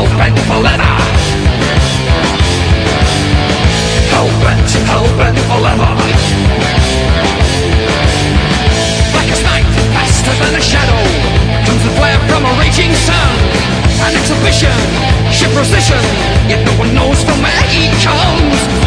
hell-bent for leather. Hell-bent for leather. Like a snake, faster than a shadow, comes the flare from a raging sun. An exhibition, ship precision, yet no one knows from where he comes.